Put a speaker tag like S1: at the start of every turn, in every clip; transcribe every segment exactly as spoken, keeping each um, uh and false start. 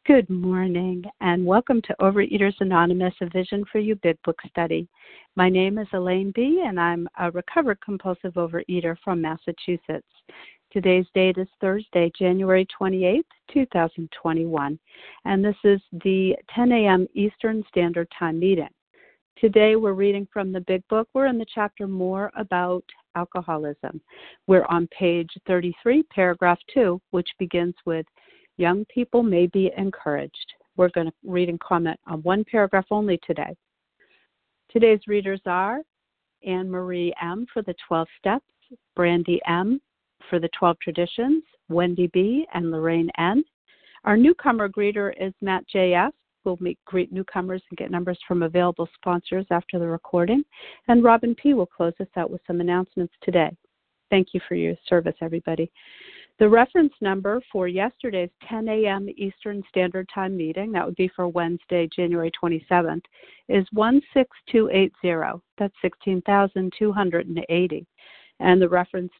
S1: Good morning, and welcome to Overeaters Anonymous, a Vision for You Big Book Study. My name is Elaine B., and I'm a recovered compulsive overeater from Massachusetts. Today's date is Thursday, January twenty-eighth, twenty twenty-one, and this is the ten a.m. Eastern Standard Time meeting. Today we're reading from the Big Book. We're in the chapter More About Alcoholism. We're on page thirty-three, paragraph two, which begins with, Young people may be encouraged. We're going to read and comment on one paragraph only today. Today's readers are Anne Marie M. for the twelve Steps, Brandy M. for the twelve Traditions, Wendy B. and Lorraine N. Our newcomer greeter is Matt J F. We'll meet, greet newcomers and get numbers from available sponsors after the recording. And Robin P. will close us out with some announcements today. Thank you for your service, everybody. The reference number for yesterday's ten a.m. Eastern Standard Time meeting, that would be for Wednesday, January twenty-seventh, is one six two eight zero. That's sixteen thousand two hundred eighty. And the reference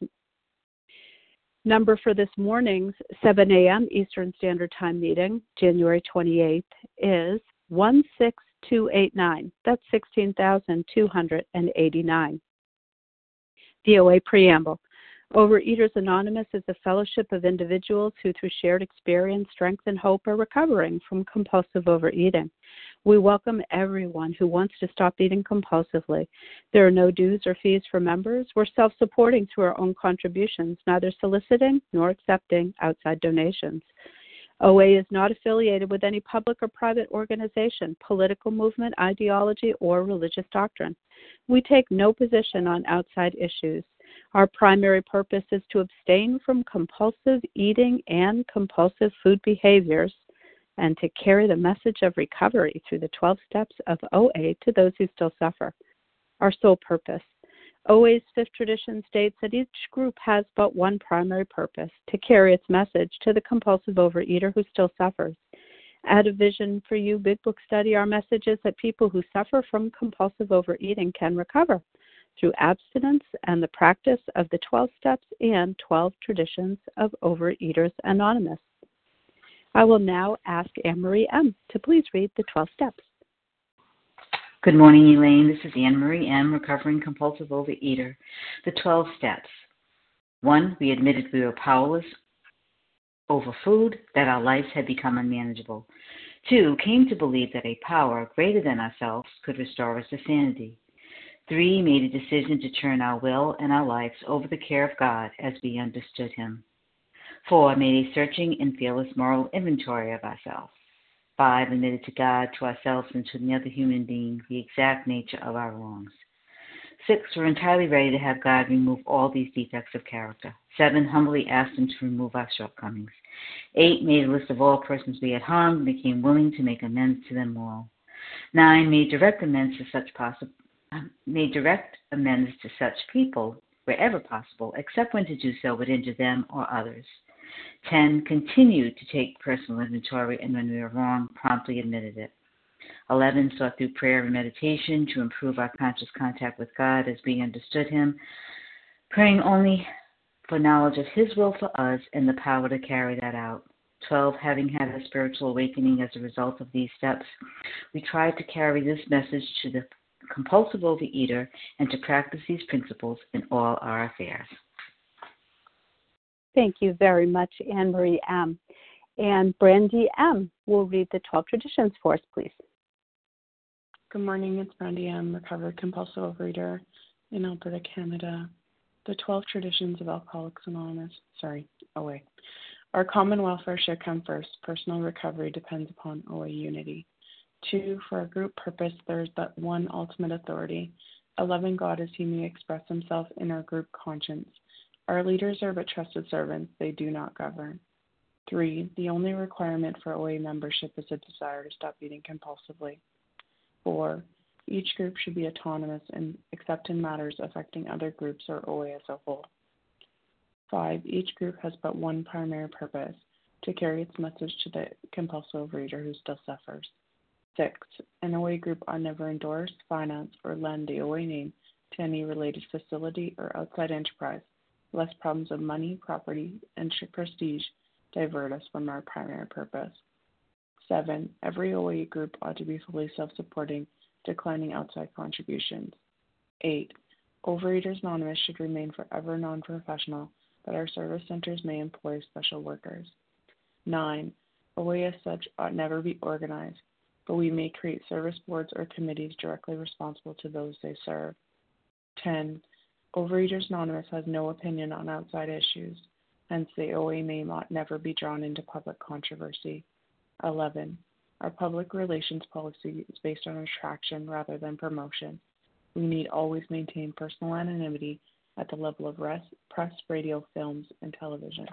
S1: number for this morning's seven a.m. Eastern Standard Time meeting, January twenty-eighth, is one six two eight nine. That's sixteen thousand two hundred eighty-nine. D O A Preamble. Overeaters Anonymous is a fellowship of individuals who, through shared experience, strength, and hope, are recovering from compulsive overeating. We welcome everyone who wants to stop eating compulsively. There are no dues or fees for members. We're self-supporting through our own contributions, neither soliciting nor accepting outside donations. O A is not affiliated with any public or private organization, political movement, ideology, or religious doctrine. We take no position on outside issues. Our primary purpose is to abstain from compulsive eating and compulsive food behaviors and to carry the message of recovery through the twelve steps of O A to those who still suffer. Our sole purpose. O A's fifth tradition states that each group has but one primary purpose, to carry its message to the compulsive overeater who still suffers. At a Vision for You Big Book Study, our message is that people who suffer from compulsive overeating can recover through abstinence and the practice of the twelve steps and twelve traditions of Overeaters Anonymous. I will now ask Anne Marie M. to please read the twelve steps.
S2: Good morning, Elaine. This is Anne Marie M., recovering compulsive overeater. The twelve steps. One, we admitted we were powerless over food, that our lives had become unmanageable. Two, came to believe that a power greater than ourselves could restore us to sanity. Three, made a decision to turn our will and our lives over the care of God as we understood Him. Four, made a searching and fearless moral inventory of ourselves. Five, admitted to God, to ourselves, and to another human being the exact nature of our wrongs. Six, were entirely ready to have God remove all these defects of character. Seven, humbly asked Him to remove our shortcomings. Eight, made a list of all persons we had harmed and became willing to make amends to them all. Nine, made direct amends to such possible made direct amends to such people wherever possible, except when to do so would injure them or others. Ten, continued to take personal inventory, and when we were wrong, promptly admitted it. Eleven, sought through prayer and meditation to improve our conscious contact with God as we understood Him, praying only for knowledge of His will for us and the power to carry that out. Twelve, having had a spiritual awakening as a result of these steps, we tried to carry this message to the compulsive overeater and to practice these principles in all our affairs.
S1: Thank you very much, Anne Marie M. And Brandy M. will read the twelve traditions for us, please.
S3: Good morning, it's Brandy M., recovered compulsive overeater in Alberta, Canada. The twelve traditions of Alcoholics Anonymous, sorry, O A. Our common welfare should come first. Personal recovery depends upon O A unity. Two, for our group purpose, there is but one ultimate authority, a loving God as He may express Himself in our group conscience. Our leaders are but trusted servants, they do not govern. Three, the only requirement for O A membership is a desire to stop eating compulsively. Four, each group should be autonomous and except in matters affecting other groups or O A as a whole. Five, each group has but one primary purpose, to carry its message to the compulsive overeater who still suffers. Six, an O A group ought never endorse, finance, or lend the O A name to any related facility or outside enterprise, lest problems of money, property, and prestige divert us from our primary purpose. Seven, every O A group ought to be fully self-supporting, declining outside contributions. Eight, Overeaters Anonymous should remain forever non-professional, but our service centers may employ special workers. Nine, O A as such ought never be organized, but we may create service boards or committees directly responsible to those they serve. Ten, Overeaters Anonymous has no opinion on outside issues, hence the O A name ought never be drawn into public controversy. Eleven, our public relations policy is based on attraction rather than promotion. We need always maintain personal anonymity at the level of res- press, radio, films, and television.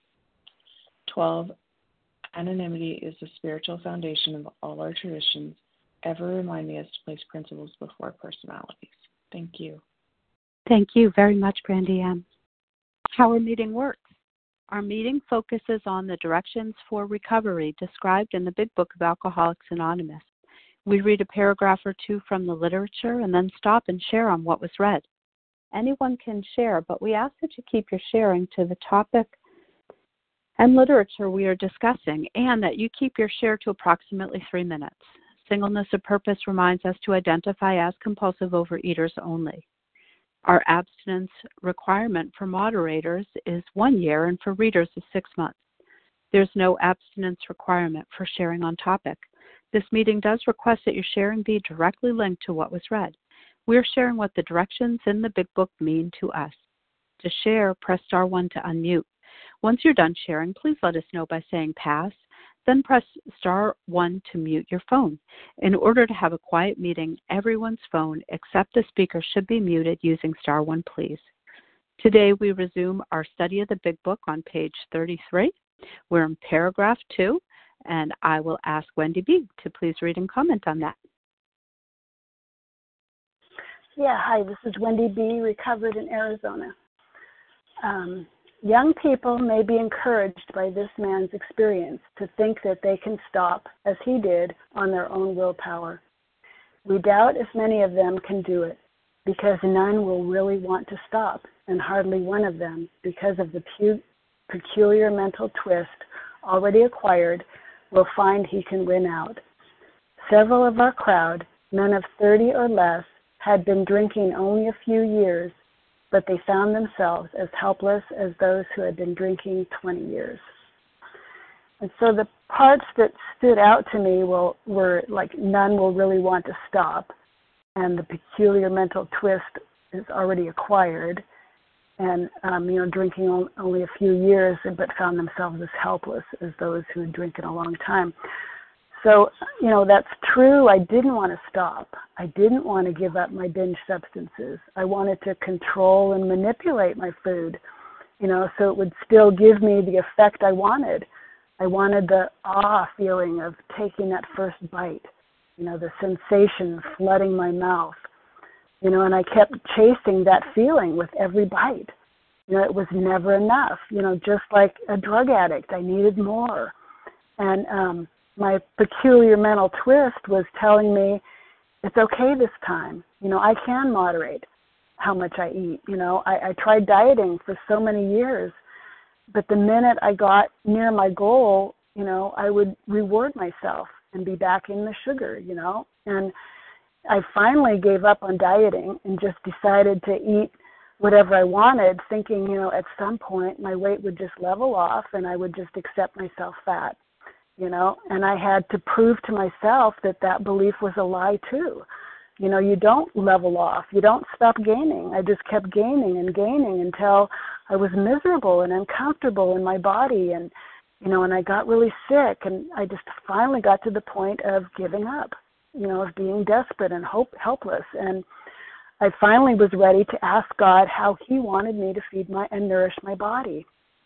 S3: twelve. Anonymity is the spiritual foundation of all our traditions, ever reminding us to place principles before personalities. Thank you.
S1: Thank you very much, Brandy M. How our meeting works. Our meeting focuses on the directions for recovery described in the Big Book of Alcoholics Anonymous. We read a paragraph or two from the literature and then stop and share on what was read. Anyone can share, but we ask that you keep your sharing to the topic and literature we are discussing, and that you keep your share to approximately three minutes. Singleness of purpose reminds us to identify as compulsive overeaters only. Our abstinence requirement for moderators is one year and for readers is six months. There's no abstinence requirement for sharing on topic. This meeting does request that your sharing be directly linked to what was read. We are sharing what the directions in the Big Book mean to us. To share, press star one to unmute. Once you're done sharing, please let us know by saying pass, then press star one to mute your phone. In order to have a quiet meeting, everyone's phone except the speaker should be muted using star one, please. Today we resume our study of the Big Book on page thirty-three. We're in paragraph two, and I will ask Wendy B. to please read and comment on that.
S4: Yeah, hi, this is Wendy B., recovered in Arizona. Um, young people may be encouraged by this man's experience to think that they can stop, as he did, on their own willpower. We doubt if many of them can do it, because none will really want to stop, and hardly one of them, because of the pu- peculiar mental twist already acquired, will find he can win out. Several of our crowd, men of thirty or less, had been drinking only a few years, but they found themselves as helpless as those who had been drinking twenty years. And so the parts that stood out to me will, were like none will really want to stop, and the peculiar mental twist is already acquired, and um, you know, drinking only a few years, but found themselves as helpless as those who had drinking a long time. So, you know, that's true. I didn't want to stop. I didn't want to give up my binge substances. I wanted to control and manipulate my food, you know, so it would still give me the effect I wanted. I wanted the awe feeling of taking that first bite, you know, the sensation flooding my mouth, you know, and I kept chasing that feeling with every bite. You know, it was never enough, you know, just like a drug addict. I needed more. And, um, my peculiar mental twist was telling me, it's okay this time. You know, I can moderate how much I eat. You know, I, I tried dieting for so many years, but the minute I got near my goal, you know, I would reward myself and be back in the sugar, you know. And I finally gave up on dieting and just decided to eat whatever I wanted, thinking, you know, at some point my weight would just level off and I would just accept myself fat. You know, and I had to prove to myself that that belief was a lie too. You know, you don't level off. You don't stop gaining. I just kept gaining and gaining until I was miserable and uncomfortable in my body. And, you know, and I got really sick. And I just finally got to the point of giving up, you know, of being desperate and hope, helpless. And I finally was ready to ask God how he wanted me to feed my and nourish my body.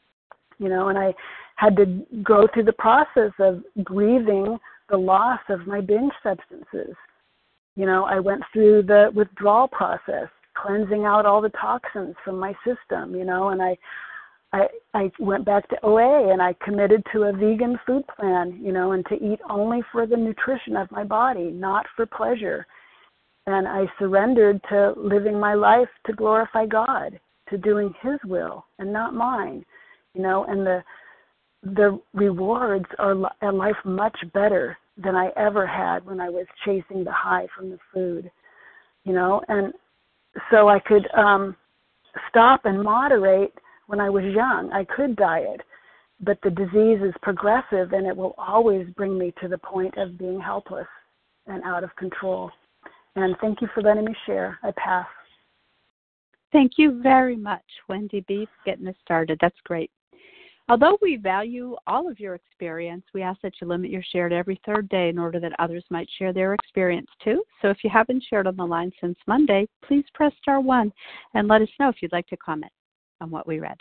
S4: You know, and I had to go through the process of grieving the loss of my binge substances. You know, I went through the withdrawal process, cleansing out all the toxins from my system, you know, and I, I, I went back to O A and I committed to a vegan food plan, you know, and to eat only for the nutrition of my body, not for pleasure. And I surrendered to living my life to glorify God, to doing his will and not mine. You know, and the the rewards are li- a life much better than I ever had when I was chasing the high from the food, you know, and so I could um, stop and moderate when I was young. I could diet, but the disease is progressive and it will always bring me to the point of being helpless and out of control. And thank you for letting me share. I pass.
S1: Thank you very much, Wendy B., for getting us started. That's great. Although we value all of your experience, we ask that you limit your share to every third day in order that others might share their experience too. So if you haven't shared on the line since Monday, please press star one and let us know if you'd like to comment on what we read.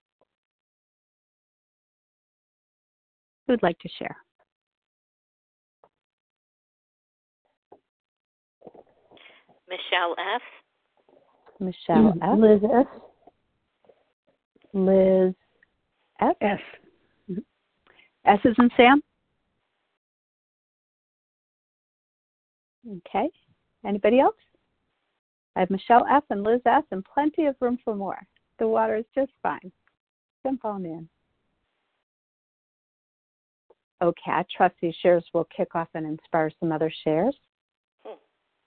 S1: Who'd like to share?
S5: Michelle F.
S1: Michelle F.
S4: Liz S.
S1: Liz F.
S4: S.
S1: S is in Sam? Okay. Anybody else? I have Michelle F. and Liz S. and plenty of room for more. The water is just fine. Jump on in. Okay, I trust these shares will kick off and inspire some other shares.
S5: Hmm.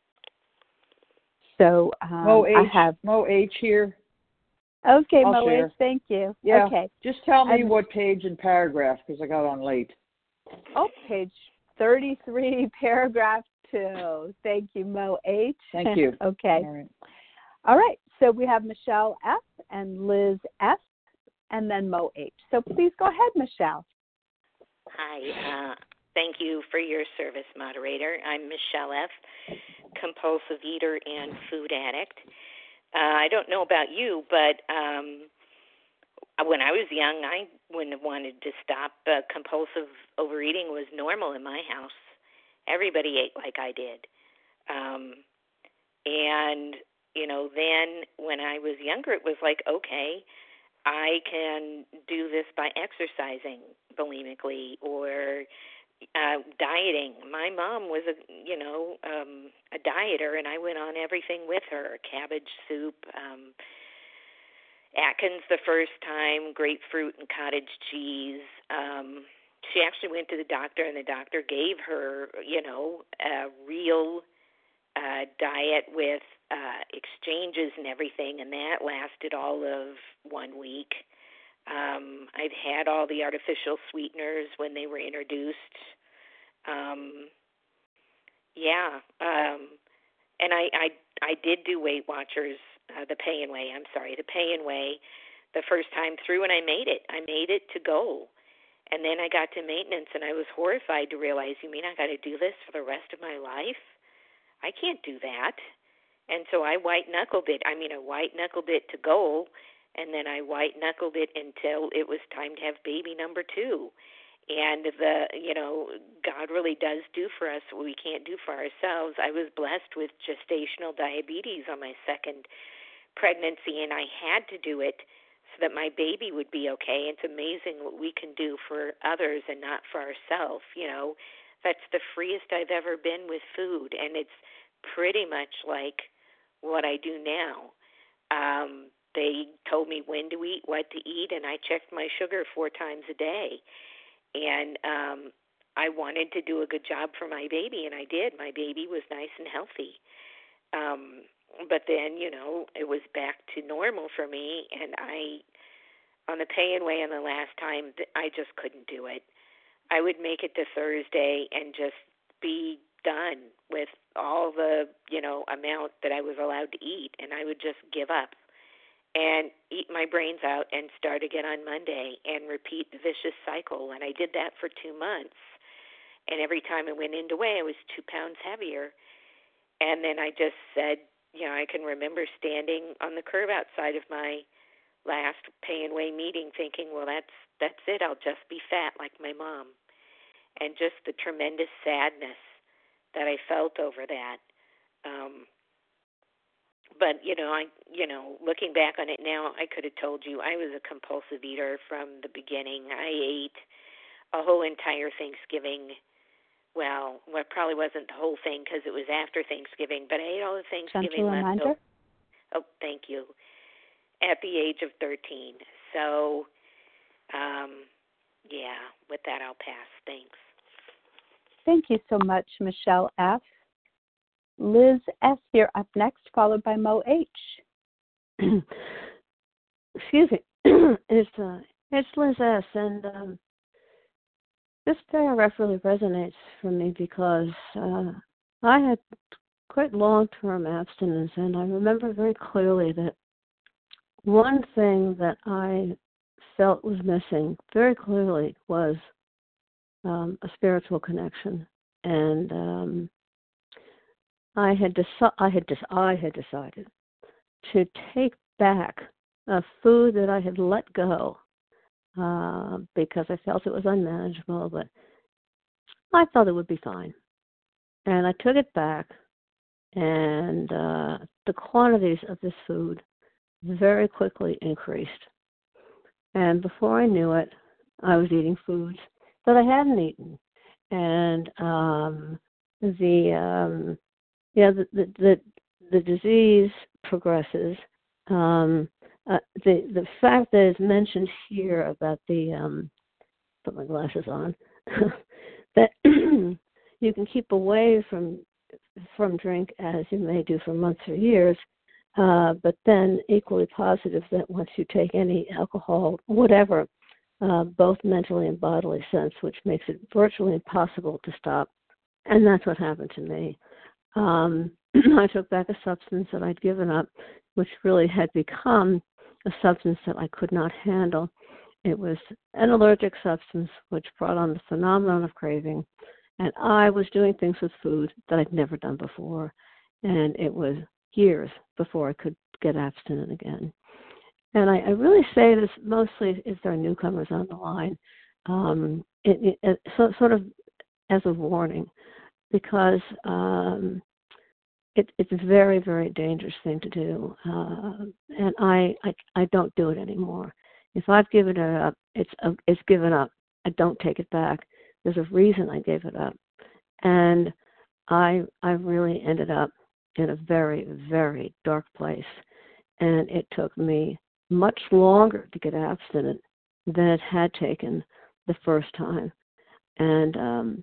S1: So um,
S6: Mo H,
S1: I have
S6: Mo H here.
S1: Okay,
S6: I'll
S1: Mo
S6: share.
S1: H, thank you.
S6: Yeah.
S1: Okay.
S6: Just tell me
S1: I'm,
S6: what page and paragraph because I got on late.
S1: Oh, page thirty-three, paragraph two. Thank you, Mo H.
S6: Thank you.
S1: Okay.
S6: All right.
S1: All right. So we have Michelle F. and Liz F. and then Mo H. So please go ahead, Michelle.
S5: Hi. Uh, thank you for your service, moderator. I'm Michelle F., compulsive eater and food addict. Uh, I don't know about you, but um, when I was young, I wouldn't have wanted to stop. Uh, compulsive overeating was normal in my house. Everybody ate like I did. Um, and, you know, then when I was younger, it was like, okay, I can do this by exercising bulimically or uh, dieting. My mom was a, you know, um, a dieter, and I went on everything with her: cabbage soup, um, Atkins the first time, grapefruit and cottage cheese. Um, she actually went to the doctor, and the doctor gave her, you know, a real uh, diet with uh, exchanges and everything, and that lasted all of one week. Um, I've had all the artificial sweeteners when they were introduced. Um, yeah, um, and I, I I did do Weight Watchers, uh, the Pay and Weigh. I'm sorry, the Pay and Weigh, the first time through, and I made it. I made it to goal, and then I got to maintenance, and I was horrified to realize, you mean I got to do this for the rest of my life? I can't do that. And so I white-knuckled it. I mean, I white-knuckled it to goal, and then I white-knuckled it until it was time to have baby number two. And, the you know, God really does do for us what we can't do for ourselves. I was blessed with gestational diabetes on my second pregnancy, and I had to do it so that my baby would be okay. It's amazing what we can do for others and not for ourselves. You know, that's the freest I've ever been with food, and it's pretty much like what I do now. Um, they told me when to eat, what to eat, and I checked my sugar four times a day. And um, I wanted to do a good job for my baby, and I did. My baby was nice and healthy. Um, but then, you know, it was back to normal for me, and I, on the Pay and Weigh on the last time, I just couldn't do it. I would make it to Thursday and just be done with all the, you know, amount that I was allowed to eat, and I would just give up and eat my brains out and start again on Monday and repeat the vicious cycle. And I did that for two months. And every time I went into weigh, I was two pounds heavier. And then I just said, you know, I can remember standing on the curb outside of my last Pay and Weigh meeting thinking, well, that's that's it. I'll just be fat like my mom. And just the tremendous sadness that I felt over that. Um, but, you know, I, you know, looking back on it now, I could have told you I was a compulsive eater from the beginning. I ate a whole entire Thanksgiving. Well, well, it probably wasn't the whole thing because it was after Thanksgiving, but I ate all the Thanksgiving leftovers. Oh, thank you. At the age of thirteen. So, um, Yeah, with that I'll pass. Thanks.
S1: Thank you so much, Michelle F. Liz S., you're up next, followed by Mo H.
S7: Excuse me. it's, uh, it's Liz S., and um, this paragraph really resonates for me because uh, I had quite long-term abstinence, and I remember very clearly that one thing that I felt was missing very clearly was um, a spiritual connection, and um, I had deci- I had dec- I had decided to take back a food that I had let go uh, because I felt it was unmanageable, but I thought it would be fine, and I took it back, and uh, the quantities of this food very quickly increased. And before I knew it, I was eating foods that I hadn't eaten. And um, the, um, yeah, the, the, the, the disease progresses. Um, uh, the, the fact that it's mentioned here about the, um, put my glasses on, that you can keep away from from drink as you may do for months or years, uh, but then equally positive that once you take any alcohol, whatever, uh, both mentally and bodily sense, which makes it virtually impossible to stop. And that's what happened to me. Um, I took back a substance that I'd given up, which really had become a substance that I could not handle. It was an allergic substance which brought on the phenomenon of craving. And I was doing things with food that I'd never done before. And it was years before I could get abstinent again. And I, I really say this mostly if there are newcomers on the line, um, it, it, so, sort of as a warning, because um, it, it's a very, very dangerous thing to do. Uh, and I, I, I don't do it anymore. If I've given it up, it's, uh, it's given up. I don't take it back. There's a reason I gave it up. And I I really ended up in a very, very dark place. And it took me much longer to get abstinent than it had taken the first time. And um,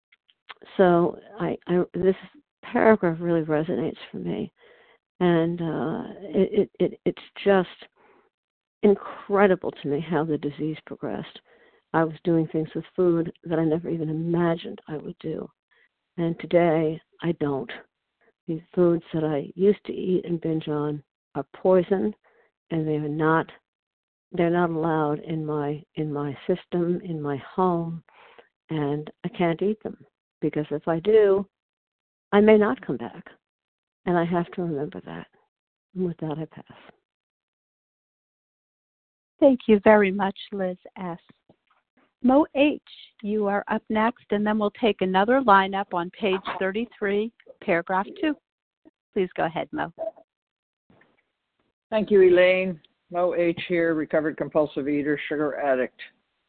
S7: so I, I this paragraph really resonates for me. And uh, it, it, it it's just incredible to me how the disease progressed. I was doing things with food that I never even imagined I would do. And today, I don't. These foods that I used to eat and binge on are poison, and they are not, they're not allowed in my, in my system, in my home, and I can't eat them. Because if I do, I may not come back. And I have to remember that. And with that, I pass.
S1: Thank you very much, Liz S. Mo H., you are up next, and then we'll take another lineup on page thirty-three, paragraph two. Please go ahead, Mo.
S6: Thank you, Elaine. Mo H. here, recovered compulsive eater, sugar addict.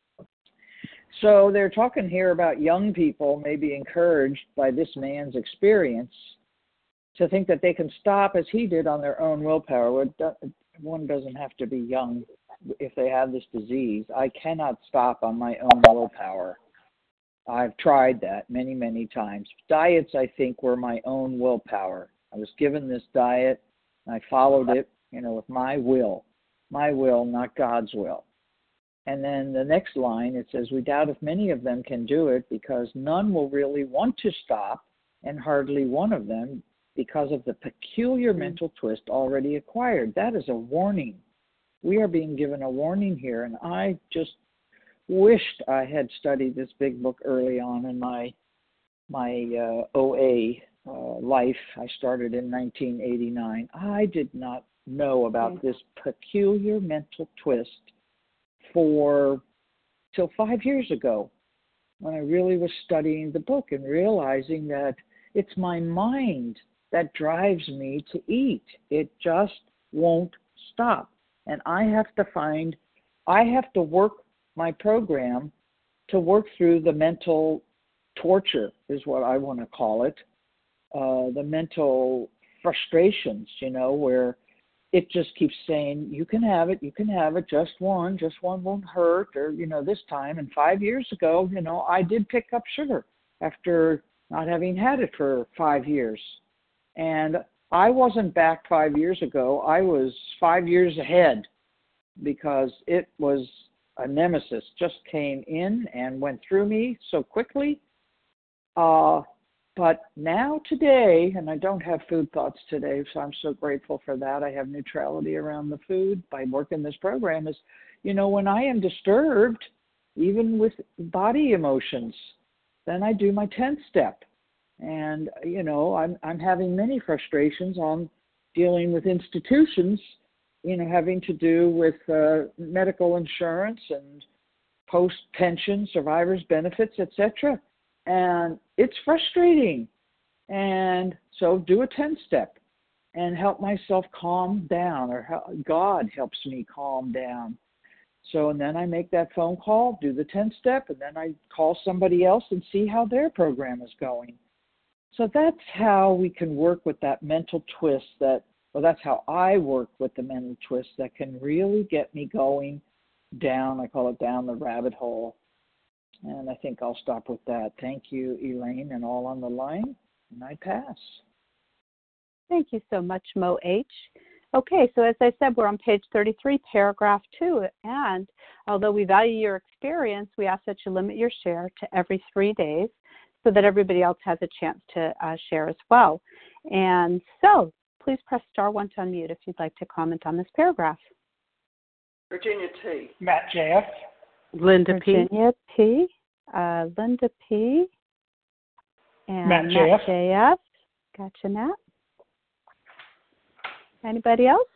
S6: So they're talking here about young people may be encouraged by this man's experience to think that they can stop as he did on their own willpower. One doesn't have to be young if they have this disease. I cannot stop on my own willpower. I've tried that many, many times. Diets, I think, were my own willpower. I was given this diet, and I followed it, you know, with my will. My will, not God's will. And then the next line, it says, we doubt if many of them can do it because none will really want to stop, and hardly one of them because of the peculiar mental twist already acquired. That is a warning. We are being given a warning here, and I just wished I had studied this big book early on in my my uh, O A uh, life. I started in nineteen eighty-nine. I did not know about this peculiar mental twist for till five years ago when I really was studying the book and realizing that it's my mind that drives me to eat. It just won't stop. And I have to find, I have to work my program to work through the mental torture, is what I want to call it, uh, the mental frustrations, you know, where it just keeps saying, you can have it, you can have it, just one, just one won't hurt, or, you know, this time. And five years ago, you know, I did pick up sugar after not having had it for five years. And I wasn't back five years ago. I was five years ahead because it was a nemesis, just came in and went through me so quickly. Uh, But now today, and I don't have food thoughts today, so I'm so grateful for that. I have neutrality around the food by working this program is, you know, when I am disturbed, even with body emotions, then I do my tenth step. And, you know, I'm, I'm having many frustrations on dealing with institutions, you know, having to do with uh, medical insurance and post-pension, survivors benefits, et cetera. And it's frustrating. And so do a ten-step and help myself calm down, or how, God helps me calm down. So, and then I make that phone call, do the ten-step, and then I call somebody else and see how their program is going. So that's how we can work with that mental twist that, well, that's how I work with the mental twist that can really get me going down, I call it down the rabbit hole. And I think I'll stop with that. Thank you, Elaine, and all on the line. And I pass.
S1: Thank you so much, Mo H. Okay, so as I said, we're on page thirty-three, paragraph two. And although we value your experience, we ask that you limit your share to every three days so that everybody else has a chance to uh, share as well. And so please press star one to unmute if you'd like to comment on this paragraph.
S8: Virginia T.
S9: Matt J F.
S1: Linda Virginia P. P. Uh, Linda P. And
S9: Matt J F.
S1: Matt J F. Gotcha, Matt. Anybody else?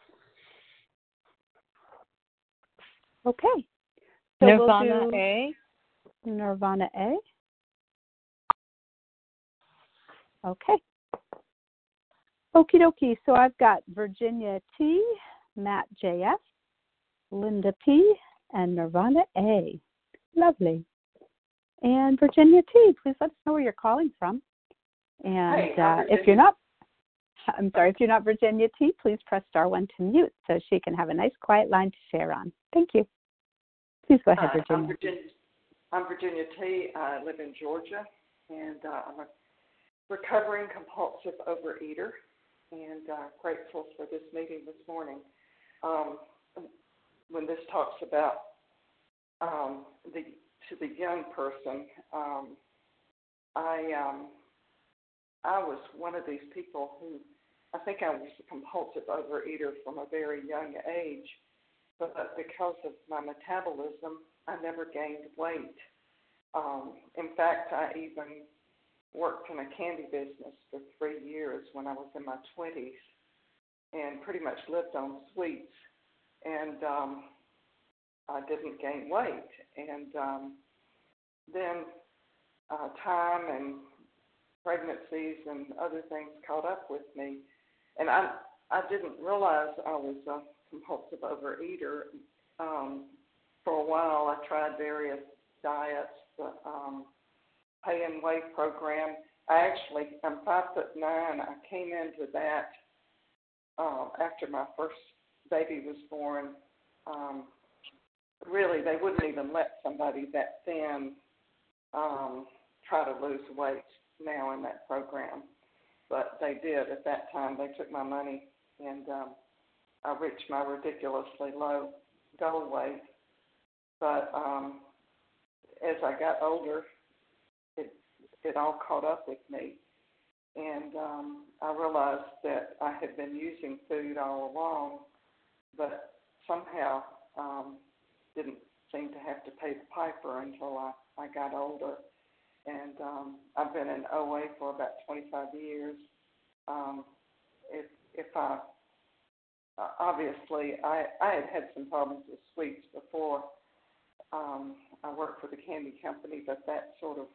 S1: Okay. So
S7: Nirvana
S1: we'll do
S7: A.
S1: Nirvana A. Okay. Okie dokie. So I've got Virginia T, Matt J F, Linda P, and Nirvana A. Lovely. And Virginia T, please let us know where you're calling from. And
S8: hey,
S1: uh, if you're not, I'm sorry, if you're not Virginia T, please press star one to mute so she can have a nice quiet line to share on. Thank you. Please go ahead,
S8: Hi,
S1: Virginia.
S8: I'm Virginia, I'm Virginia T. I live in Georgia, and uh, I'm a recovering compulsive overeater, and uh, grateful for this meeting this morning. Um, when this talks about um, the to the young person, um, I um, I was one of these people who, I think I was a compulsive overeater from a very young age, but because of my metabolism, I never gained weight. Um, in fact, I even worked in a candy business for three years when I was in my twenties and pretty much lived on sweets, and um, I didn't gain weight. And um, then uh, time and pregnancies and other things caught up with me, and I I didn't realize I was a compulsive overeater. Um, for a while, I tried various diets, the um, pay and weight program. I actually, I'm five foot nine. I came into that uh, after my first baby was born. Um, really, they wouldn't even let somebody that thin um, try to lose weight now in that program, but they did at that time. They took my money, and um, I reached my ridiculously low goal weight. But um, as I got older, it it all caught up with me, and um, I realized that I had been using food all along, but somehow um, didn't seem to have to pay the piper until I, I got older. And um, I've been in O A for about twenty-five years. Um, if if I uh, obviously I, I had had some problems with sweets before. Um, I worked for the candy company, but that sort of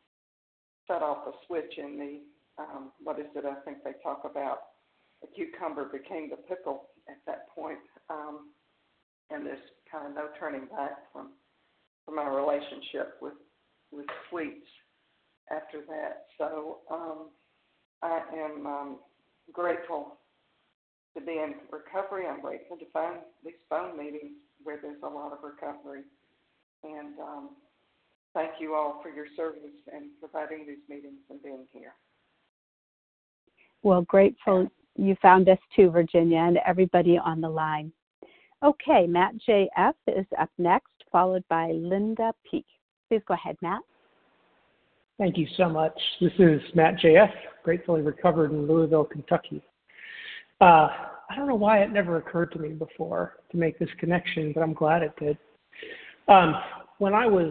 S8: set off a switch in me. Um, what is it? I think they talk about a cucumber became the pickle at that point, um, and there's kind of no turning back from from my relationship with. with sweets after that. So um, I am um, grateful to be in recovery. I'm grateful to find these phone meetings where there's a lot of recovery. And um, thank you all for your service and providing these meetings and being here.
S1: Well, grateful you found us too, Virginia, and everybody on the line. Okay, Matt J F is up next, followed by Linda P. Please go ahead, Matt.
S9: Thank you so much. This is Matt J F, gratefully recovered in Louisville, Kentucky. Uh, I don't know why it never occurred to me before to make this connection, but I'm glad it did. Um, when I was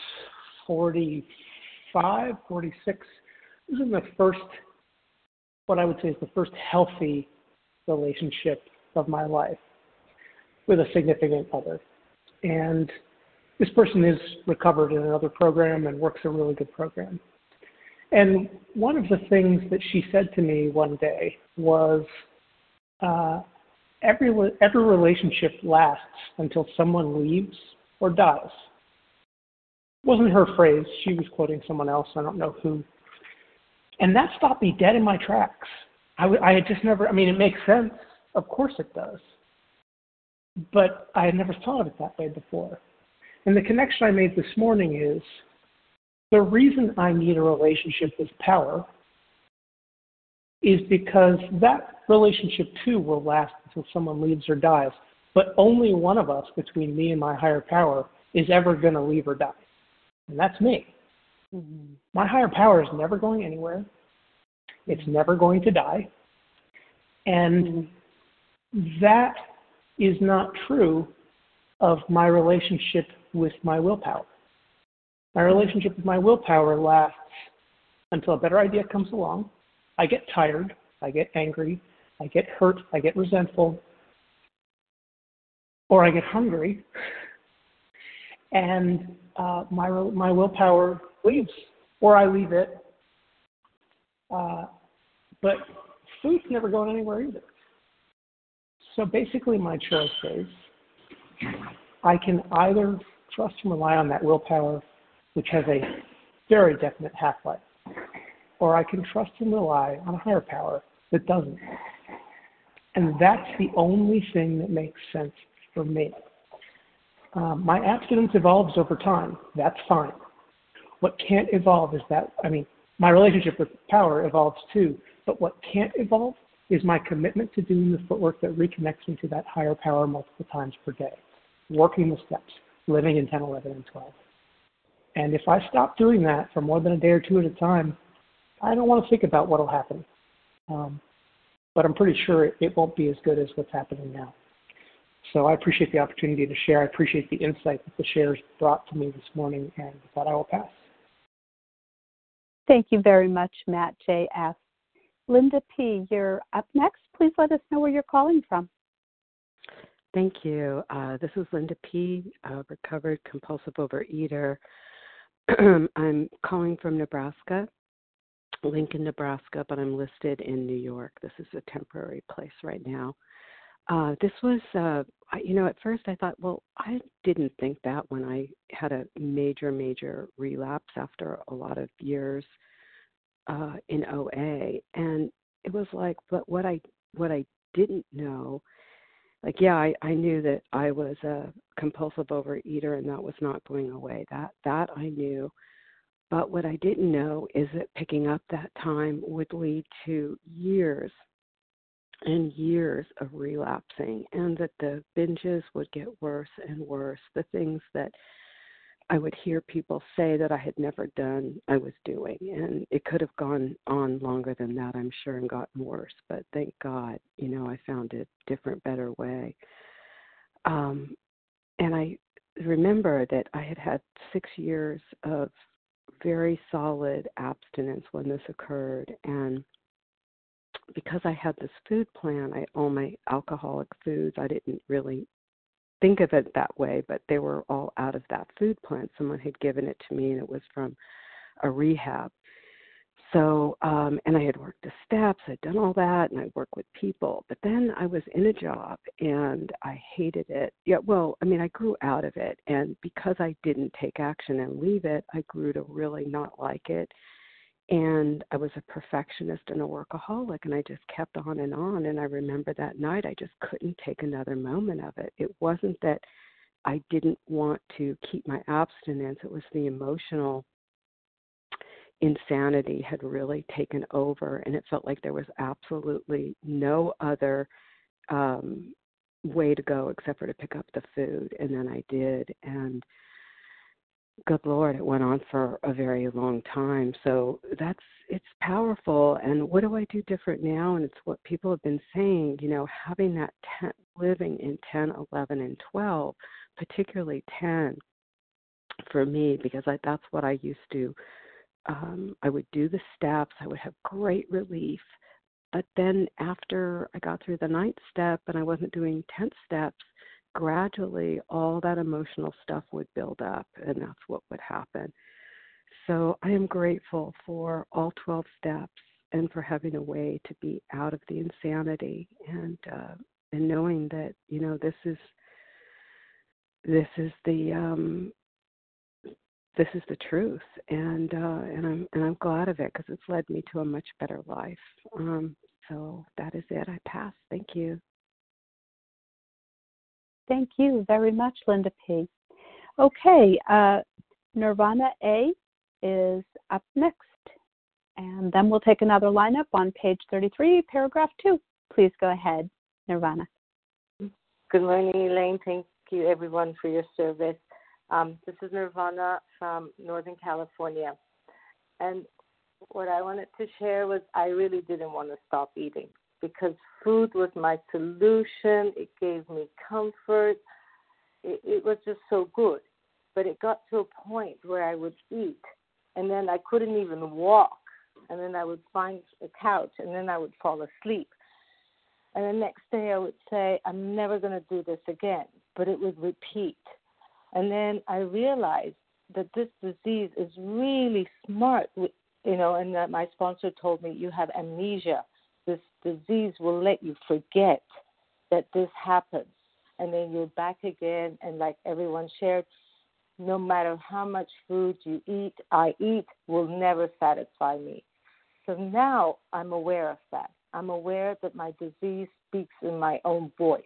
S9: forty-five, forty-six, this was the first, what I would say is the first healthy relationship of my life with a significant other. And this person is recovered in another program and works a really good program. And one of the things that she said to me one day was, uh, every, every relationship lasts until someone leaves or dies. It wasn't her phrase. She was quoting someone else. I don't know who. And that stopped me dead in my tracks. I, w- I had just never, I mean, it makes sense. Of course it does. But I had never thought of it that way before. And the connection I made this morning is the reason I need a relationship with power is because that relationship too will last until someone leaves or dies. But only one of us between me and my higher power is ever going to leave or die. And that's me. Mm-hmm. My higher power is never going anywhere. It's never going to die. And mm-hmm. that is not true of my relationship with my willpower. My relationship with my willpower lasts until a better idea comes along. I get tired. I get angry. I get hurt. I get resentful. Or I get hungry. And uh, my my willpower leaves. Or I leave it. Uh, but food's never going anywhere either. So basically my choice is I can either trust and rely on that willpower, which has a very definite half-life, or I can trust and rely on a higher power that doesn't. And that's the only thing that makes sense for me. Um, my abstinence evolves over time. That's fine. What can't evolve is that, I mean, my relationship with power evolves too, but what can't evolve is my commitment to doing the footwork that reconnects me to that higher power multiple times per day, working the steps, living in ten, eleven, and twelve. And if I stop doing that for more than a day or two at a time, I don't want to think about what will happen. Um, but I'm pretty sure it, it won't be as good as what's happening now. So I appreciate the opportunity to share. I appreciate the insight that the shares brought to me this morning, and with that I will pass.
S1: Thank you very much, Matt J F. Linda P., you're up next. Please let us know where you're calling from.
S10: Thank you. Uh, this is Linda P., a recovered compulsive overeater. I'm calling from Nebraska, Lincoln, Nebraska, but I'm listed in New York. This is a temporary place right now. Uh, this was, uh, you know, at first I thought, well, I didn't think that when I had a major, major relapse after a lot of years uh, in O A. And it was like, but what I what I didn't know, like, yeah, I, I knew that I was a compulsive overeater and that was not going away. That that I knew. But what I didn't know is that picking up that time would lead to years and years of relapsing, and that the binges would get worse and worse. The things that I would hear people say that I had never done, I was doing. And it could have gone on longer than that, I'm sure, and gotten worse. But thank God, you know, I found a different, better way. Um, and I remember that I had had six years of very solid abstinence when this occurred. And because I had this food plan, I all my alcoholic foods, I didn't really think of it that way, but they were all out of that food plan. Someone had given it to me, and it was from a rehab. So, um, and I had worked the steps, I'd done all that, and I worked with people. But then I was in a job, and I hated it. Yeah, well, I mean, I grew out of it, and because I didn't take action and leave it, I grew to really not like it. And I was a perfectionist and a workaholic, and I just kept on and on. And I remember that night I just couldn't take another moment of it. It wasn't that I didn't want to keep my abstinence. It was the emotional insanity had really taken over, and it felt like there was absolutely no other um, way to go except for to pick up the food. And then I did. And good Lord, it went on for a very long time. So that's, it's powerful. And what do I do different now? And it's what people have been saying, you know, having that ten, living in ten, eleven, and twelve, particularly ten for me, because I, that's what I used to, um, I would do the steps. I would have great relief. But then after I got through the ninth step and I wasn't doing tenth steps, gradually all that emotional stuff would build up, and that's what would happen. So I am grateful for all twelve steps and for having a way to be out of the insanity, and uh, and knowing that, you know, this is this is the um, this is the truth, and uh, and I'm and I'm glad of it because it's led me to a much better life. Um, so that is it. I pass. Thank you.
S1: Thank you very much, Linda P. Okay, uh, Nirvana A is up next, and then we'll take another lineup on page thirty-three, paragraph two. Please go ahead, Nirvana.
S11: Good morning, Elaine. Thank you, everyone, for your service. Um, this is Nirvana from Northern California, and what I wanted to share was I really didn't want to stop eating, because food was my solution. It gave me comfort. It, it was just so good. But it got to a point where I would eat, and then I couldn't even walk. And then I would find a couch, and then I would fall asleep. And the next day I would say, I'm never going to do this again. But it would repeat. And then I realized that this disease is really smart, you know, and that my sponsor told me, you have amnesia. This disease will let you forget that this happens. And then you're back again, and like everyone shared, no matter how much food you eat, I eat, will never satisfy me. So now I'm aware of that. I'm aware that my disease speaks in my own voice.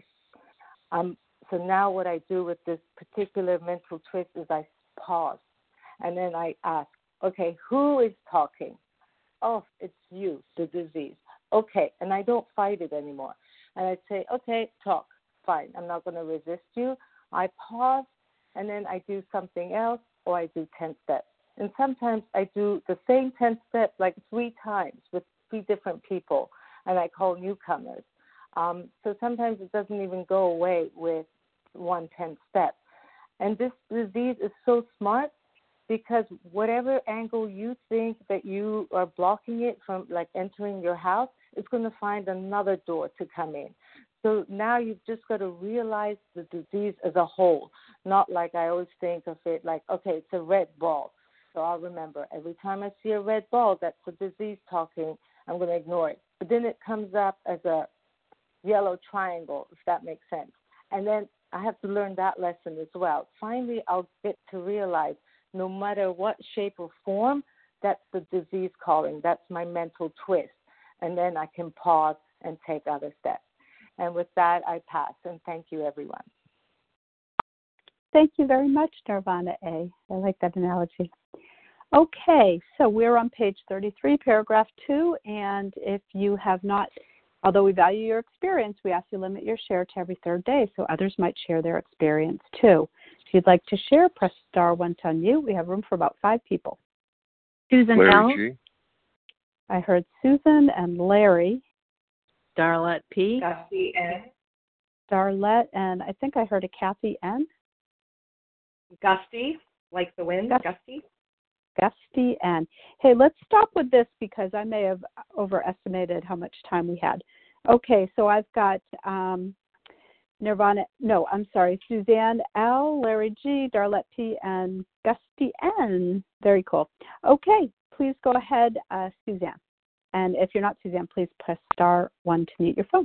S11: Um, so now what I do with this particular mental twist is I pause, and then I ask, okay, who is talking? Oh, it's you, the disease. Okay, and I don't fight it anymore. And I say, okay, talk, fine. I'm not going to resist you. I pause, and then I do something else, or I do ten steps. And sometimes I do the same ten steps like three times with three different people, and I call newcomers. Um, so sometimes it doesn't even go away with one ten step. And this disease is so smart, because whatever angle you think that you are blocking it from, like entering your house, it's going to find another door to come in. So now you've just got to realize the disease as a whole, not like I always think of it like, okay, it's a red ball. So I'll remember every time I see a red ball, that's the disease talking, I'm going to ignore it. But then it comes up as a yellow triangle, if that makes sense. And then I have to learn that lesson as well. Finally, I'll get to realize no matter what shape or form, that's the disease calling. That's my mental twist. And then I can pause and take other steps. And with that, I pass. And thank you, everyone.
S1: Thank you very much, Nirvana A. I like that analogy. Okay, so we're on page thirty-three, paragraph two. And if you have not, although we value your experience, we ask you to limit your share to every third day so others might share their experience too. If you'd like to share, press star one to unmute. We have room for about five people. Susan
S12: Larry
S1: L.
S12: G.
S1: I heard Susan and Larry.
S13: Darlette P.
S14: Gusty N.
S1: Darlette, and I think I heard a Kathy N.
S14: Gusty, like the wind,
S1: Gust-
S14: Gusty.
S1: Gusty N. Hey, let's stop with this because I may have overestimated how much time we had. Okay, so I've got um, Nirvana, no, I'm sorry, Suzanne L., Larry G., Darlette P., and Gusty N. Very cool. Okay, please go ahead, uh, Suzanne. And if you're not Suzanne, please press star one to mute your phone.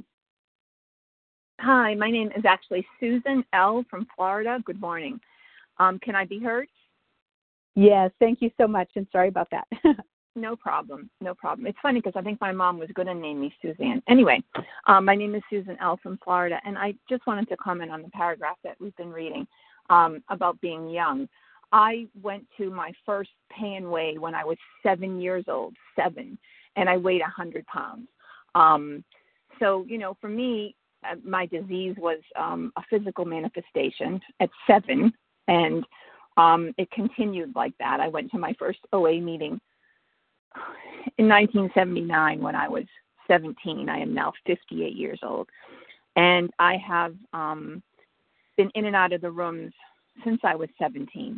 S15: Hi, my name is actually Susan L. from Florida. Good morning. Um, can I be heard?
S1: Yes, thank you so much, and sorry about that.
S15: No problem. No problem. It's funny because I think my mom was going to name me Suzanne. Anyway, um, my name is Susan L. from Florida, and I just wanted to comment on the paragraph that we've been reading um, about being young. I went to my first pay and weigh when I was seven years old, seven, and I weighed one hundred pounds. Um, so, you know, for me, uh, my disease was um, a physical manifestation at seven, and um, it continued like that. I went to my first O A meeting in nineteen seventy-nine when I was seventeen. I am now fifty-eight years old. And I have um, been in and out of the rooms since I was seventeen.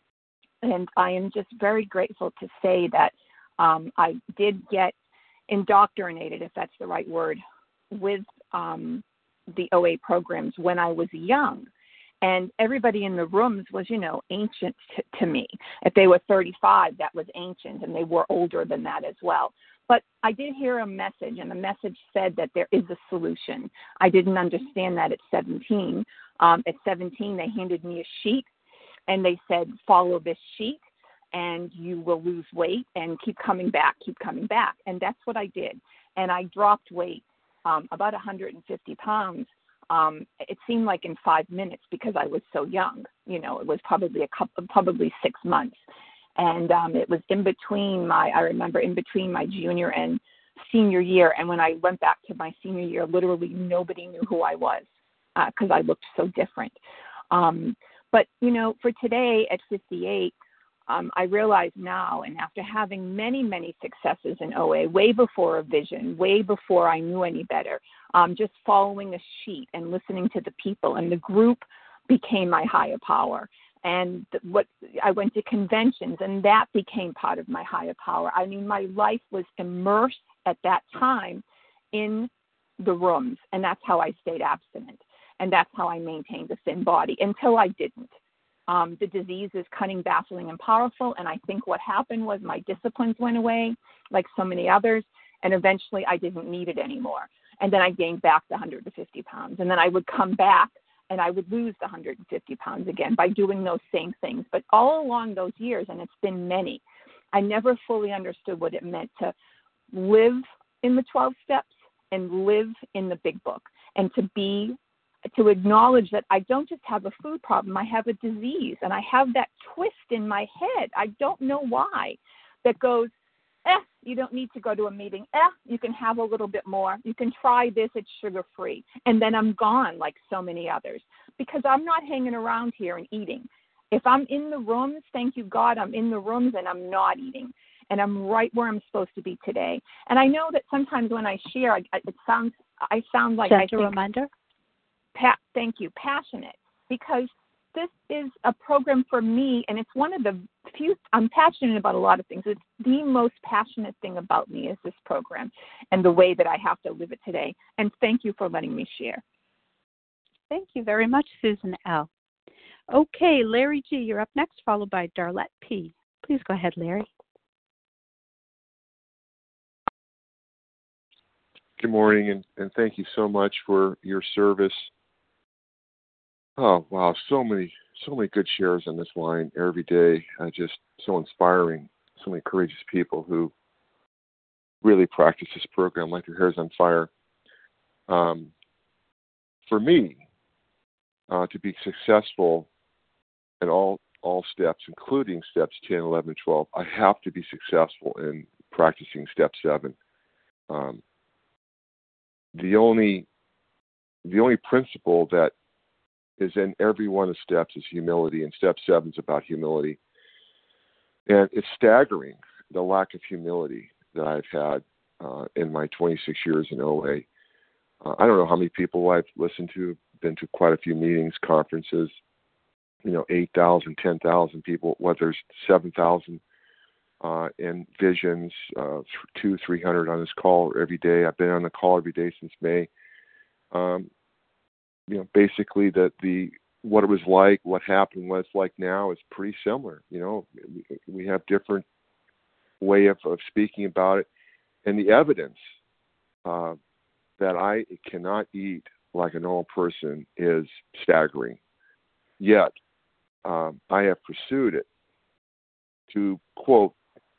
S15: And I am just very grateful to say that um, I did get indoctrinated, if that's the right word, with um, the O A programs when I was young. And everybody in the rooms was, you know, ancient t- to me. If they were thirty-five, that was ancient, and they were older than that as well. But I did hear a message, and the message said that there is a solution. I didn't understand that at seventeen. Um, at seventeen, they handed me a sheet, and they said, follow this sheet, and you will lose weight and keep coming back, keep coming back. And that's what I did. And I dropped weight um, about one hundred fifty pounds. Um, it seemed like in five minutes because I was so young. You know, it was probably a couple, probably six months. And um, it was in between my, I remember in between my junior and senior year. And when I went back to my senior year, literally nobody knew who I was because uh, I looked so different. Um, but, you know, for today at fifty-eight, um, I realize now, and after having many, many successes in O A, way before a vision, way before I knew any better, um, just following a sheet and listening to the people, and the group became my higher power. And what I went to conventions, and that became part of my higher power. I mean, my life was immersed at that time in the rooms, and that's how I stayed abstinent, and that's how I maintained a thin body until I didn't. Um, the disease is cunning, baffling, and powerful, and I think what happened was my disciplines went away, like so many others, and eventually I didn't need it anymore. And then I gained back the one hundred fifty pounds, and then I would come back and I would lose the one hundred fifty pounds again by doing those same things. But all along those years, and it's been many, I never fully understood what it meant to live in the twelve steps and live in the big book, and to be to acknowledge that I don't just have a food problem, I have a disease, and I have that twist in my head. I don't know why, that goes, eh, you don't need to go to a meeting. Eh, you can have a little bit more. You can try this, it's sugar-free. And then I'm gone like so many others because I'm not hanging around here and eating. If I'm in the rooms, thank you, God, I'm in the rooms and I'm not eating. And I'm right where I'm supposed to be today. And I know that sometimes when I share, I, it sounds, I sound like
S1: Just
S15: I
S1: a
S15: think,
S1: reminder.
S15: Pa- thank you, passionate, because this is a program for me, and it's one of the few, I'm passionate about a lot of things. It's the most passionate thing about me is this program and the way that I have to live it today. And thank you for letting me share.
S1: Thank you very much, Susan L. Okay, Larry G., you're up next, followed by Darlette P. Please go ahead, Larry.
S12: Good morning, and, and thank you so much for your service. Oh, wow, so many, so many good shares on this line every day. Uh, just so inspiring, so many courageous people who really practice this program like their hair's on fire. Um, for me, uh, to be successful at all all steps, including steps ten, eleven, twelve, I have to be successful in practicing step seven. Um, the only the only principle that is in every one of the steps is humility, and step seven is about humility. And it's staggering, the lack of humility that I've had uh, in my twenty-six years in O A. Uh, I don't know how many people I've listened to, been to quite a few meetings, conferences, you know, eight thousand, ten thousand people, whether there's seven thousand uh, in visions, uh, two, three hundred on this call every day. I've been on the call every day since May. Um, you know, basically that the what it was like, what happened, what it's like now is pretty similar. You know, we, we have different way of, of speaking about it, and the evidence uh, that I cannot eat like a normal person is staggering. Yet, um, I have pursued it to, quote,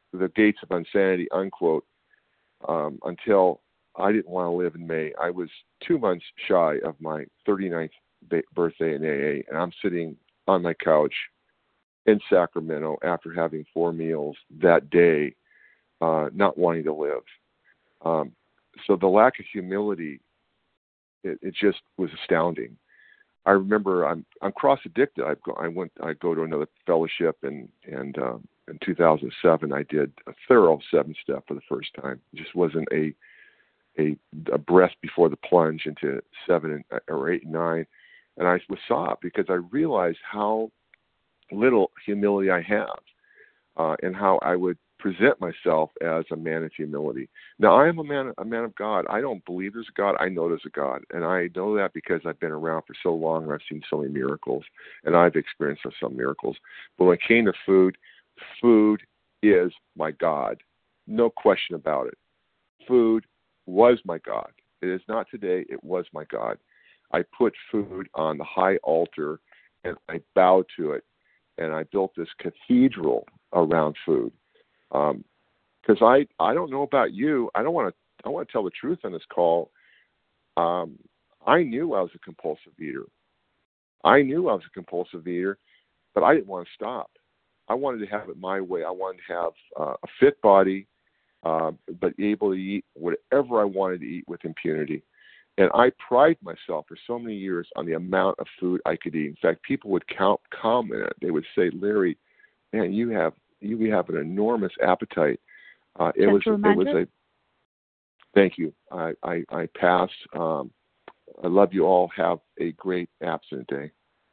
S12: the gates of insanity, unquote, um, until I didn't want to live in May. I was two months shy of my thirty-ninth birthday in A A, and I'm sitting on my couch in Sacramento after having four meals that day, uh, not wanting to live. Um, so the lack of humility, it, it just was astounding. I remember I'm I'm cross addicted. I go, I went I go to another fellowship, and and uh, in two thousand seven I did a thorough seven step for the first time. It just wasn't a a, a breath before the plunge into seven and, or eight and nine, and I was sobbed because I realized how little humility I have, uh, and how I would present myself as a man of humility. Now, I am a man, a man of God. I don't believe there's a God. I know there's a God, and I know that because I've been around for so long and I've seen so many miracles, and I've experienced some miracles. But when it came to food, food is my God. No question about it. Food was my God. It is not today. It was my God. I put food on the high altar, and I bowed to it, and I built this cathedral around food. Um, because I, I don't know about you. I don't want to. I want to tell the truth on this call. Um, I knew I was a compulsive eater. I knew I was a compulsive eater, but I didn't want to stop. I wanted to have it my way. I wanted to have uh, a fit body, uh, but able to eat whatever I wanted to eat with impunity. And I pride myself for so many years on the amount of food I could eat. In fact, people would count, comment. They would say, "Larry, man, you have you have an enormous appetite." Uh, it was it was a. Thank you. I I, I passed. Um, I love you all. Have a great abstinent day.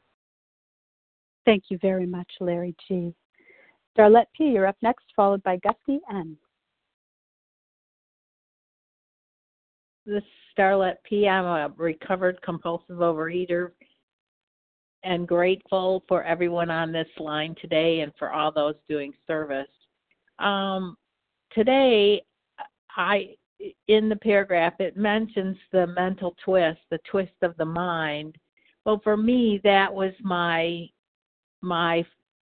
S1: Thank you very much, Larry G. Darlette P., you're up next, followed by Gussie N.
S13: This is Starlet P. I'm a recovered compulsive overeater and grateful for everyone on this line today and for all those doing service. Um, today, I in the paragraph, it mentions the mental twist, the twist of the mind. Well, for me, that was my my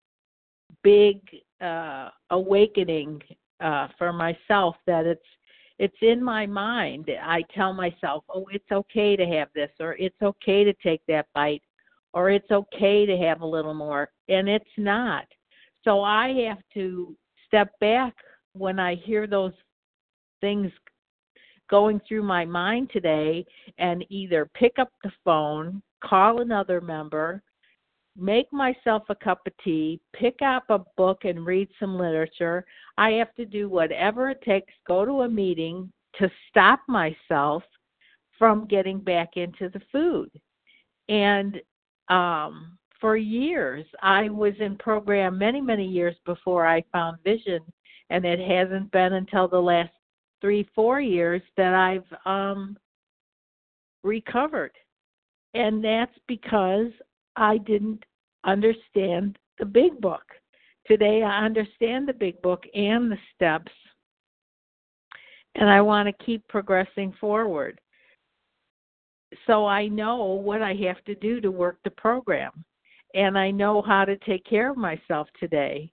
S13: big uh, awakening uh, for myself, that it's It's in my mind. I tell myself, oh, it's okay to have this, or it's okay to take that bite, or it's okay to have a little more, and it's not. So I have to step back when I hear those things going through my mind today and either pick up the phone, call another member, make myself a cup of tea, pick up a book and read some literature. I have to do whatever it takes, go to a meeting to stop myself from getting back into the food. And um, for years, I was in program many, many years before I found vision, and it hasn't been until the last three, four years that I've um, recovered. And that's because I didn't understand the big book. Today I understand the big book and the steps, and I want to keep progressing forward. So I know what I have to do to work the program, and I know how to take care of myself today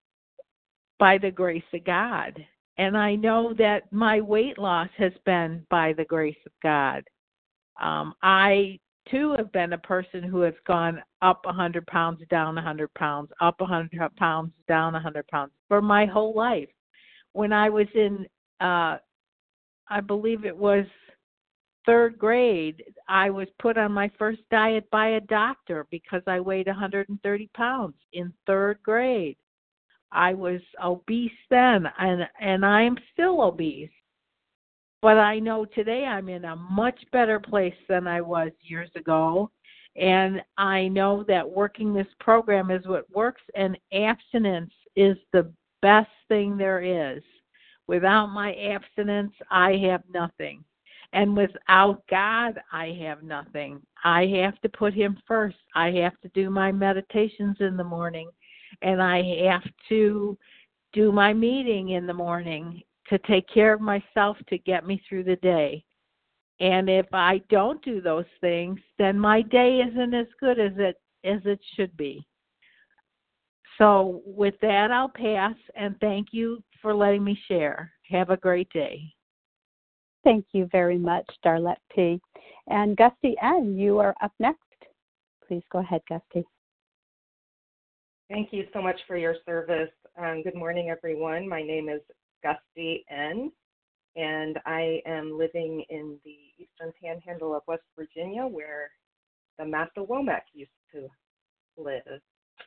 S13: by the grace of God. And I know that my weight loss has been by the grace of God. Um, I too have been a person who has gone up one hundred pounds, down one hundred pounds, up one hundred pounds, down one hundred pounds for my whole life. When I was in, uh, I believe it was third grade, I was put on my first diet by a doctor because I weighed one hundred thirty pounds in third grade. I was obese then, and, and I am still obese. But I know today I'm in a much better place than I was years ago. And I know that working this program is what works, and abstinence is the best thing there is. Without my abstinence, I have nothing. And without God, I have nothing. I have to put him first. I have to do my meditations in the morning, and I have to do my meeting in the morning to take care of myself to get me through the day. And if I don't do those things, then my day isn't as good as it as it should be. So with that, I'll pass, and thank you for letting me share. Have a great day.
S1: Thank you very much, Starlet P. And Gusty N., you are up next. Please go ahead, Gusty.
S14: Thank you so much for your service. Um, good morning, everyone. My name is Gusty N., and I am living in the eastern panhandle of West Virginia, where the Master Womack used to live.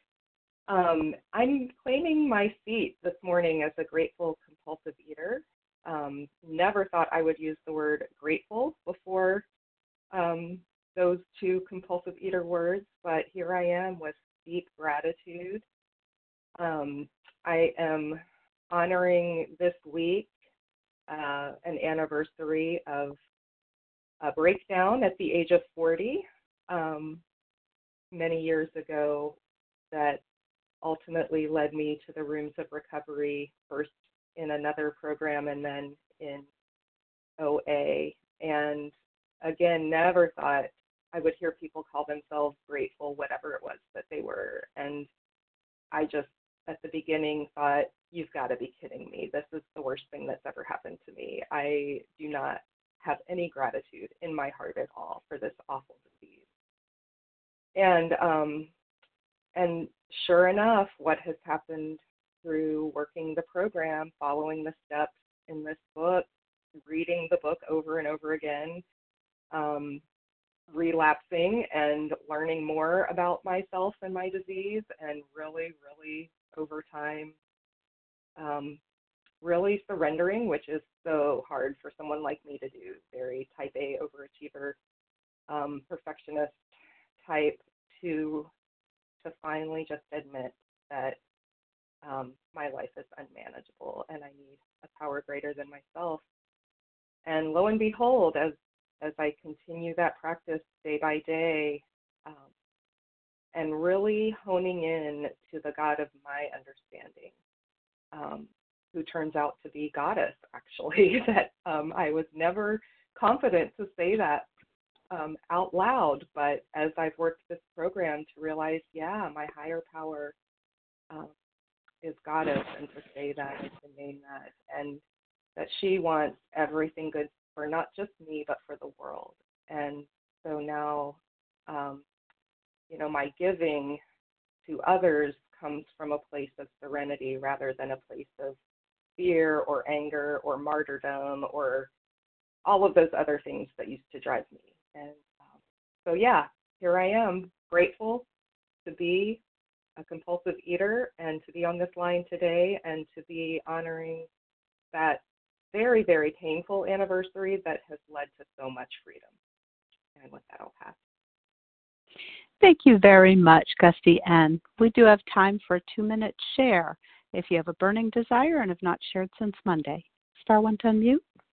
S14: Um, I'm claiming my seat this morning as a grateful compulsive eater. Um, never thought I would use the word grateful before um, those two compulsive eater words, but here I am with deep gratitude. Um, I am honoring this week uh, an anniversary of a breakdown at the age of forty um, many years ago that ultimately led me to the rooms of recovery, first in another program and then in O A. And again, never thought I would hear people call themselves grateful, whatever it was that they were. And I just, at the beginning, thought, you've got to be kidding me. This is the worst thing that's ever happened to me. I do not have any gratitude in my heart at all for this awful disease. And um, and sure enough, what has happened through working the program, following the steps in this book, reading the book over and over again, um, relapsing and learning more about myself and my disease, and really, really over time, um, really surrendering, which is so hard for someone like me to do, very type A overachiever, um, perfectionist type, to to finally just admit that um, my life is unmanageable and I need a power greater than myself. And lo and behold, as as I continue that practice day by day, um, and really honing in to the God of my understanding, um, who turns out to be Goddess, actually, that um, I was never confident to say that um, out loud, but as I've worked this program to realize, yeah, my higher power um, is Goddess, and to say that and to name that, and that she wants everything good for not just me, but for the world. And so now, um, you know, my giving to others comes from a place of serenity rather than a place of fear or anger or martyrdom or all of those other things that used to drive me. And um, so, yeah, here I am, grateful to be a compulsive eater and to be on this line today and to be honoring that very, very painful anniversary that has led to so much freedom. And with that, I'll pass.
S1: Thank you very much, Gusty N. We do have time for a two-minute share if you have a burning desire and have not shared since Monday. Star one to unmute.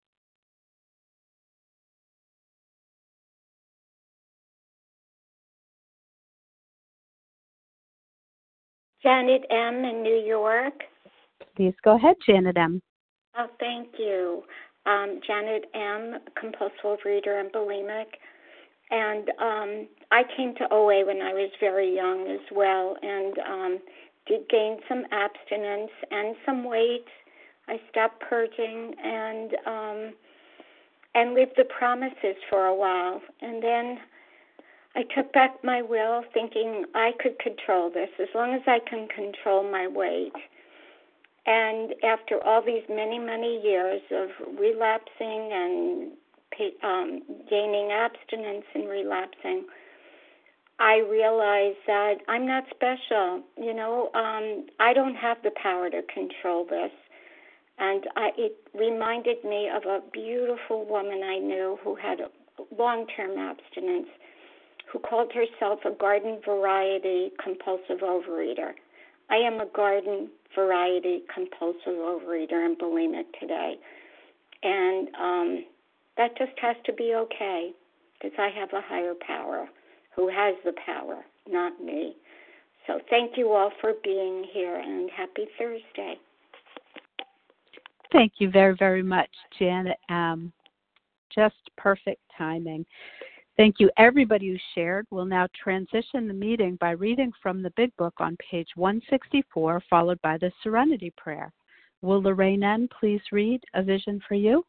S16: Janet M. in New York.
S1: Please go ahead, Janet M.
S16: Oh, thank you. Um, Janet M., compulsive reader and bulimic. And um, I came to O A when I was very young as well, and um, did gain some abstinence and some weight. I stopped purging and um, and lived the promises for a while. And then I took back my will, thinking I could control this as long as I can control my weight. And after all these many, many years of relapsing and um, gaining abstinence and relapsing, I realized that I'm not special. You know, um, I don't have the power to control this. And I, it reminded me of a beautiful woman I knew who had a long-term abstinence, who called herself a garden variety compulsive overeater. I am a garden variety compulsive overeater and bulimic today. And um, that just has to be okay, because I have a higher power who has the power, not me. So thank you all for being here, and happy Thursday.
S1: Thank you very, very much, Janet. Um, just perfect timing. Thank you, everybody who shared. We'll now transition the meeting by reading from the Big Book on page one sixty-four, followed by the Serenity Prayer. Will Lorraine N. please read A Vision for You?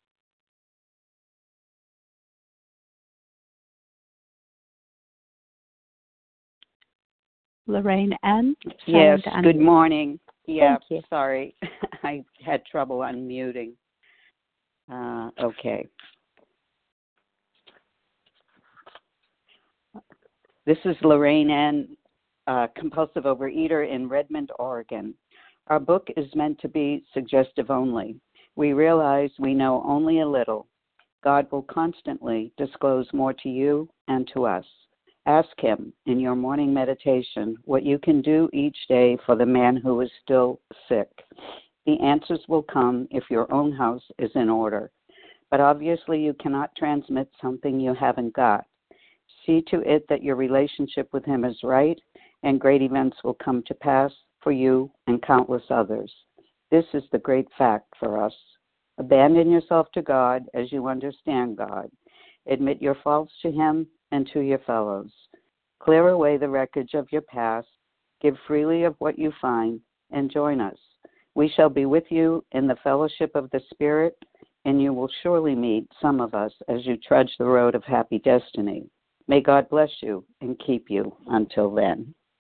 S1: Lorraine N.
S17: Yes, good morning. Yeah,
S1: Thank you.
S17: sorry. I had trouble unmuting. Uh, okay. This is Lorraine N., uh, compulsive overeater in Redmond, Oregon. Our book is meant to be suggestive only. We realize we know only a little. God will constantly disclose more to you and to us. Ask him in your morning meditation what you can do each day for the man who is still sick. The answers will come if your own house is in order. But obviously you cannot transmit something you haven't got. See to it that your relationship with him is right, and great events will come to pass for you and countless others. This is the great fact for us. Abandon yourself to God as you understand God. Admit your faults to him and to your fellows. Clear away the wreckage of your past. Give freely of what you find, and join us. We shall be with you in the fellowship of the Spirit, and you will surely meet some of us as you trudge the road of happy destiny. May God bless you and keep you until then.